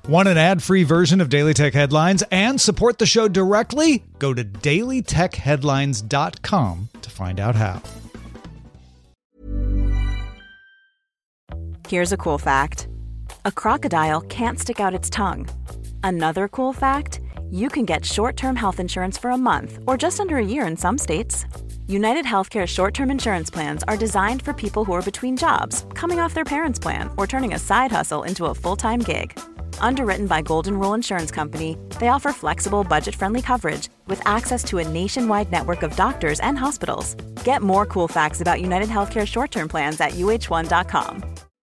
Want an ad-free version of Daily Tech Headlines and support the show directly? Go to dailytechheadlines.com to find out how. Here's a cool fact. A crocodile can't stick out its tongue. Another cool fact, you can get short-term health insurance for a month or just under a year in some states. United Healthcare short-term insurance plans are designed for people who are between jobs, coming off their parents' plan, or turning a side hustle into a full-time gig. Underwritten by Golden Rule Insurance Company, they offer flexible, budget-friendly coverage with access to a nationwide network of doctors and hospitals. Get more cool facts about United Healthcare short-term plans at uh1.com.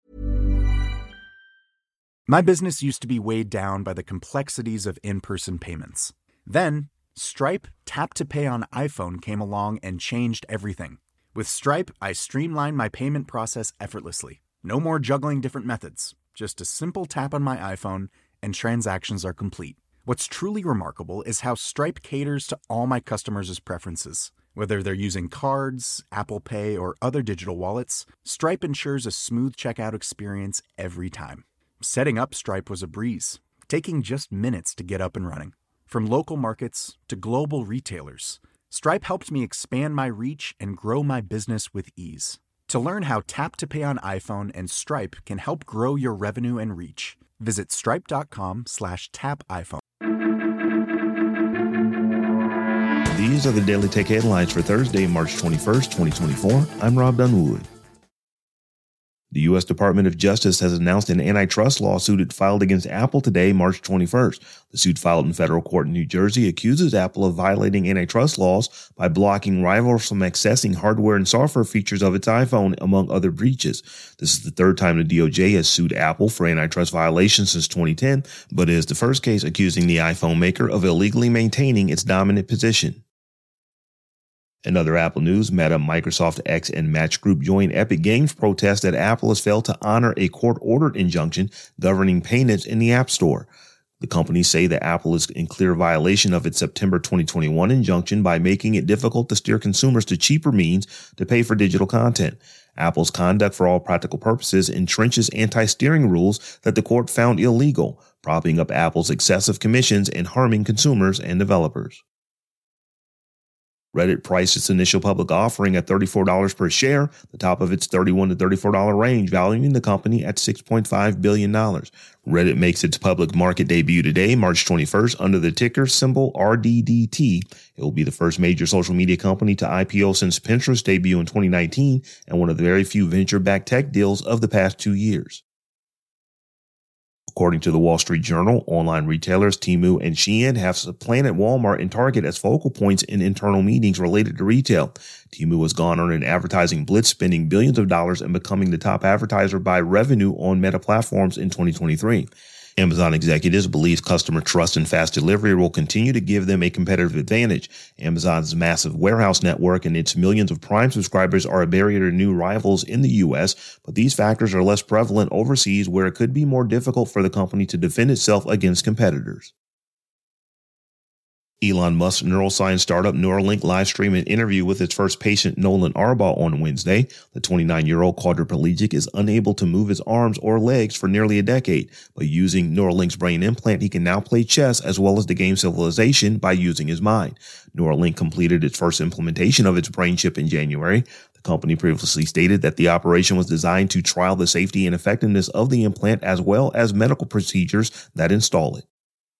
My business used to be weighed down by the complexities of in-person payments. Then, Stripe Tap to Pay on iPhone came along and changed everything. With Stripe, I streamlined my payment process effortlessly. No more juggling different methods. Just a simple tap on my iPhone and transactions are complete. What's truly remarkable is how Stripe caters to all my customers' preferences. Whether they're using cards, Apple Pay, or other digital wallets, Stripe ensures a smooth checkout experience every time. Setting up Stripe was a breeze, taking just minutes to get up and running. From local markets to global retailers, Stripe helped me expand my reach and grow my business with ease. To learn how Tap to Pay on iPhone and Stripe can help grow your revenue and reach, visit stripe.com/tapiphone. These are the Daily Tech Headlines for Thursday, March 21st, 2024. I'm Rob Dunwood. The U.S. Department of Justice has announced an antitrust lawsuit it filed against Apple today, March 21st. The suit filed in federal court in New Jersey accuses Apple of violating antitrust laws by blocking rivals from accessing hardware and software features of its iPhone, among other breaches. This is the third time the DOJ has sued Apple for antitrust violations since 2010, but it is the first case accusing the iPhone maker of illegally maintaining its dominant position. In other Apple news, Meta, Microsoft X, and Match Group join Epic Games' protest that Apple has failed to honor a court-ordered injunction governing payments in the App Store. The companies say that Apple is in clear violation of its September 2021 injunction by making it difficult to steer consumers to cheaper means to pay for digital content. Apple's conduct, for all practical purposes, entrenches anti-steering rules that the court found illegal, propping up Apple's excessive commissions and harming consumers and developers. Reddit priced its initial public offering at $34 per share, the top of its $31 to $34 range, valuing the company at $6.5 billion. Reddit makes its public market debut today, March 21st, under the ticker symbol RDDT. It will be the first major social media company to IPO since Pinterest's debut in 2019 and one of the very few venture-backed tech deals of the past 2 years. According to the Wall Street Journal, online retailers Temu and Shein have supplanted Walmart and Target as focal points in internal meetings related to retail. Temu has gone on an advertising blitz, spending billions of dollars and becoming the top advertiser by revenue on Meta platforms in 2023. Amazon executives believe customer trust and fast delivery will continue to give them a competitive advantage. Amazon's massive warehouse network and its millions of Prime subscribers are a barrier to new rivals in the U.S., but these factors are less prevalent overseas, where it could be more difficult for the company to defend itself against competitors. Elon Musk's neuroscience startup Neuralink livestreamed an interview with its first patient, Nolan Arbaugh, on Wednesday. The 29-year-old quadriplegic is unable to move his arms or legs for nearly a decade, but using Neuralink's brain implant, he can now play chess as well as the game Civilization by using his mind. Neuralink completed its first implementation of its brain chip in January. The company previously stated that the operation was designed to trial the safety and effectiveness of the implant as well as medical procedures that install it.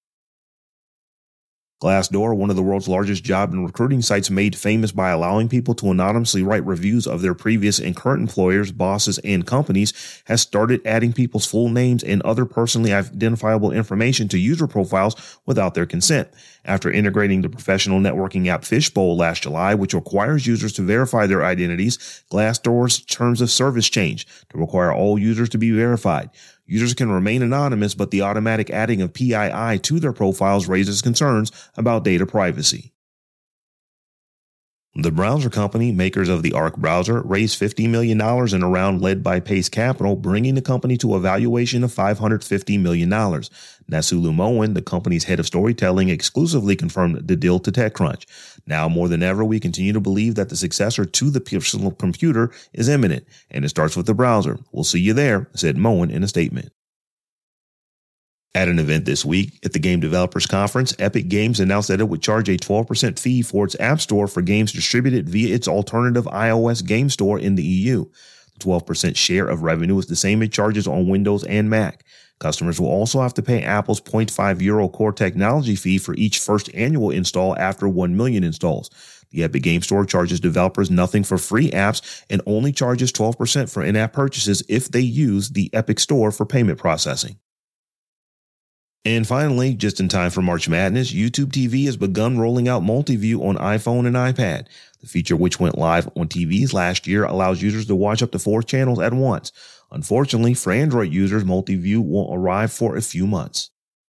Glassdoor, one of the world's largest job and recruiting sites made famous by allowing people to anonymously write reviews of their previous and current employers, bosses, and companies, has started adding people's full names and other personally identifiable information to user profiles without their consent. After integrating the professional networking app Fishbowl last July, which requires users to verify their identities, Glassdoor's terms of service changed to require all users to be verified. Users can remain anonymous, but the automatic adding of PII to their profiles raises concerns about data privacy. The browser company, makers of the Arc browser, raised $50 million in a round led by Pace Capital, bringing the company to a valuation of $550 million. Nasulu Moen, the company's head of storytelling, exclusively confirmed the deal to TechCrunch. Now more than ever, we continue to believe that the successor to the personal computer is imminent, and it starts with the browser. We'll see you there, said Moen in a statement. At an event this week at the Game Developers Conference, Epic Games announced that it would charge a 12% fee for its App Store for games distributed via its alternative iOS game store in the EU. The 12% share of revenue is the same it charges on Windows and Mac. Customers will also have to pay Apple's €0.5 core technology fee for each first annual install after 1 million installs. The Epic Game Store charges developers nothing for free apps and only charges 12% for in-app purchases if they use the Epic Store for payment processing. And finally, just in time for March Madness, YouTube TV has begun rolling out Multiview on iPhone and iPad. The feature, which went live on TVs last year, allows users to watch up to 4 channels at once. Unfortunately, for Android users, Multiview won't arrive for a few months.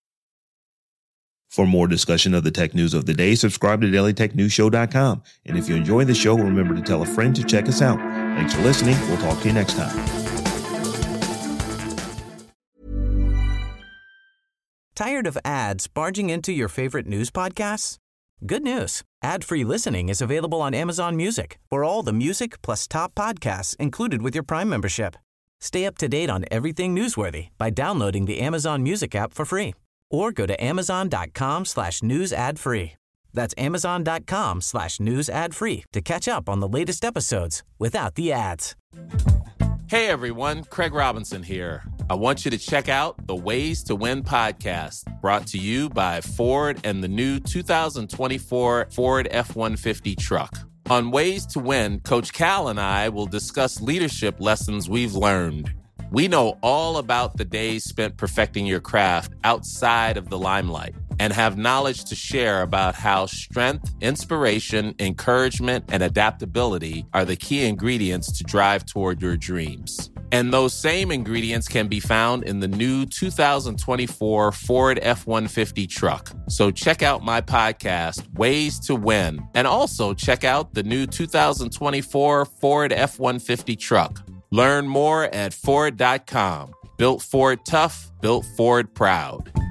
For more discussion of the tech news of the day, subscribe to dailytechnewsshow.com. And if you enjoy the show, remember to tell a friend to check us out. Thanks for listening. We'll talk to you next time. Tired of ads barging into your favorite news podcasts? Good news. Ad-free listening is available on Amazon Music for all the music plus top podcasts included with your Prime membership. Stay up to date on everything newsworthy by downloading the Amazon Music app for free or go to amazon.com/news ad free. That's amazon.com/news ad free to catch up on the latest episodes without the ads. Hey everyone, Craig Robinson here. I want you to check out the Ways to Win podcast, brought to you by Ford and the new 2024 Ford F-150 truck. On Ways to Win, Coach Cal and I will discuss leadership lessons we've learned. We know all about the days spent perfecting your craft outside of the limelight and have knowledge to share about how strength, inspiration, encouragement, and adaptability are the key ingredients to drive toward your dreams. And those same ingredients can be found in the new 2024 Ford F-150 truck. So check out my podcast, Ways to Win, and also check out the new 2024 Ford F-150 truck. Learn more at Ford.com. Built Ford tough, built Ford proud.